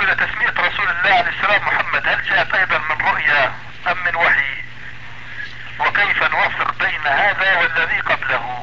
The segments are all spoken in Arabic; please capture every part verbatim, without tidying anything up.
بالنسبة لتسمية رسول الله عليه السلام محمد، هل جاءت ايضا من رؤيا ام من وحي؟ وكيف نوفق بين هذا والذي قبله؟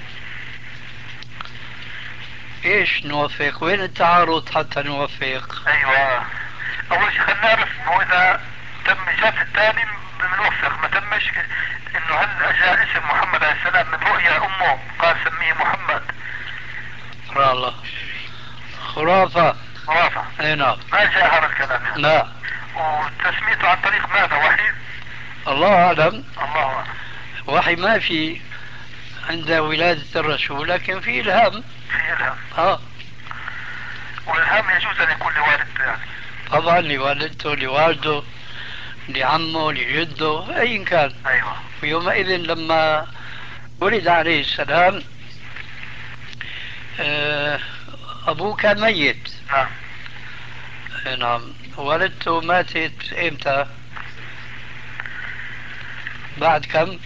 ايش نوفق؟ وين التعارض حتى نوفق؟ ايوه، اول شيء خلينا نعرف انه اذا تم جاء في الثاني بنوفق، ما تمش انه هل جاء اسم محمد عليه السلام من رؤيا امه قال سميه محمد؟ الله، خرافة. خرافة. اي نعم. ما جاء هذا الكلام يعني. لا. وتسميته عن طريق ماذا؟ وحي؟ الله اعلم. الله اعلم. وحي ما في عند ولادة الرسول، لكن في الهام. في الهام. اه. والهام يجوز ان يكون لوالدته يعني. طبعا لوالدته، لوالده، لعمه، لجده، ايا كان. ايوه. ويومئذ لما ولد عليه السلام آه، ابوه كان ميت. نعم. نعم. والدته ماتت امتى؟ بعد كم؟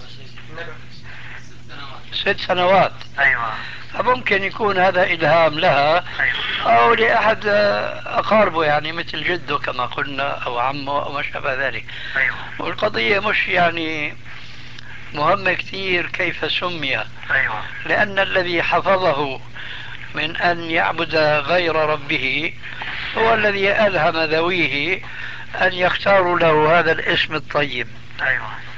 ست سنوات. ايوه. فممكن يكون هذا إلهام لها، ايوه. أو لأحد أقاربه، يعني مثل جده كما قلنا، أو عمه، أو ما شابه ذلك. ايوه. والقضية مش يعني مهمة كثير كيف سمي، ايوه. لأن الذي حفظه من أن يعبد غير ربه هو الذي ألهم ذويه أن يختاروا له هذا الاسم الطيب. ايوه.